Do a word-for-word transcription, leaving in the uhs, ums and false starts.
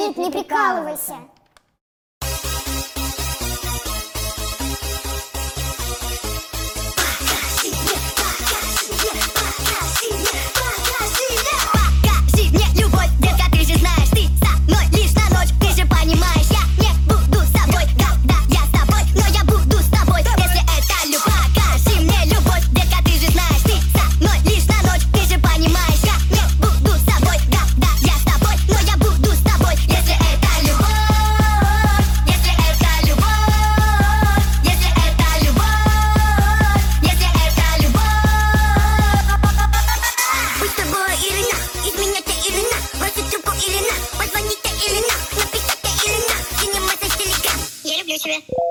Женьк, не прикалывайся. Покажи мне любовь, детка, ты же знаешь, ты со мной лишь на ночь, ты же понимаешь, я не буду с тобой, когда я с тобой, но я буду с тобой, если это любовь. Покажи мне любовь, детка, ты же знаешь, ты со мной лишь на ночь, ты же понимаешь, я не буду с тобой, когда я с тобой, но я буду с тобой, если это любовь, если это любовь, если это любовь, если это любовь. Будь с тобой или на, изменять или на, бросить трубку или на, позвонить или на, написать или на, синий месседж телеграм. Я люблю тебя.